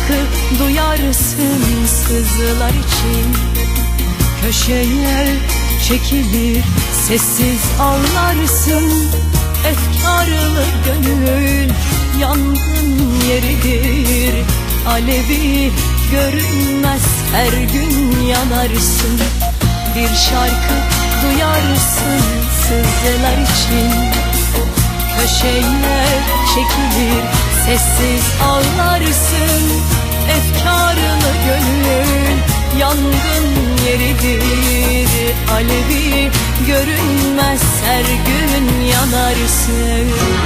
şarkı duyarsın sızılar için. Köşeye çekilir sessiz ağlarsın. Efkarlı gönül yangın yeridir. Alevi görünmez her gün yanarsın. Bir şarkı duyarsın sızılar için. Köşeye çekilir sessiz ağlarsın. Efkarlı gönül yangın yeridir. Alevi görünmez her gün yanarsın.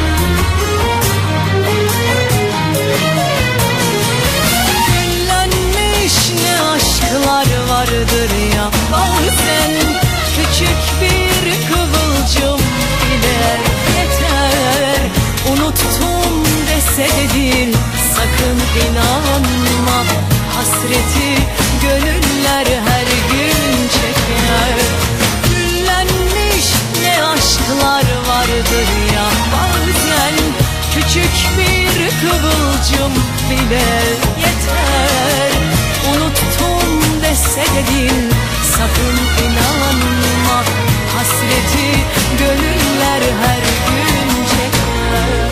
Küllenmiş ne aşklar vardır ya bazen. Küçük bir kıvılcım bile yeter. Unuttum dese de dil sakın inanma. Hasreti gönüller her gün çeker. Küllenmiş ne aşklar vardır ya bazen. Küçük bir kıvılcım bile yeter. Unuttum dese de dil sakın inanma. Hasreti gönüller her gün çeker.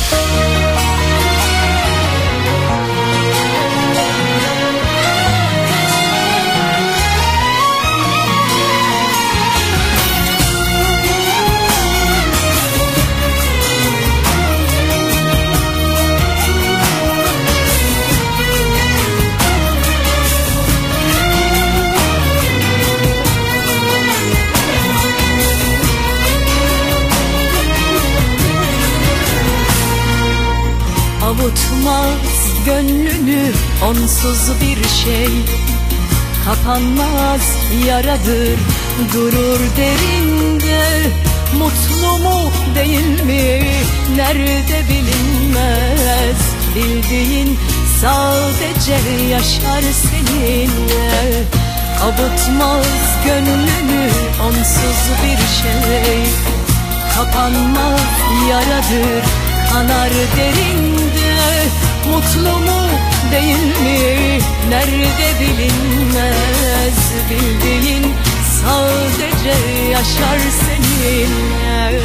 Avutmaz gönlünü onsuz bir şey. Kapanmaz yaradır, durur derinde. Mutlu mu değil mi nerede bilinmez. Bildiğin sadece yaşar seninle. Avutmaz gönlünü onsuz bir şey. Kapanmaz yaradır, kanar derinde. Mutlu mu değil mi nerede bilinmez. Bildiğin sadece yaşar seninle.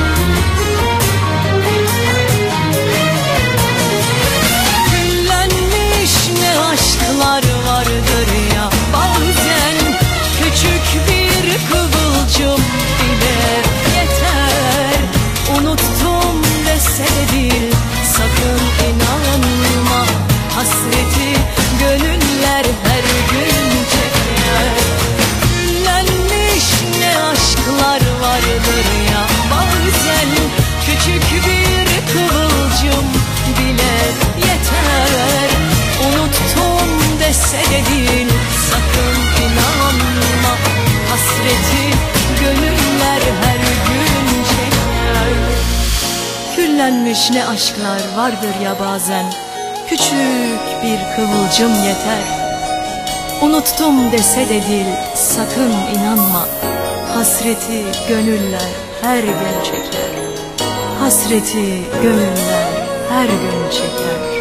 Küllenmiş ne aşklar vardır ya bazen. Küçük bir kıvılcım bile yeter. Unuttum dese de dil sakın inanma. Hasreti gönüller her gün çeker. Küllenmiş ne aşklar vardır ya bazen. Küçük bir kıvılcım bile yeter. Unuttum dese de dil sakın inanma. Hasreti gönüller her gün çeker. Küllenmiş ne aşklar vardır ya bazen. Küçük bir kıvılcım yeter. Unuttum dese de dil sakın inanma. Hasreti gönüller her gün çeker. Hasreti gönüller her gün çeker.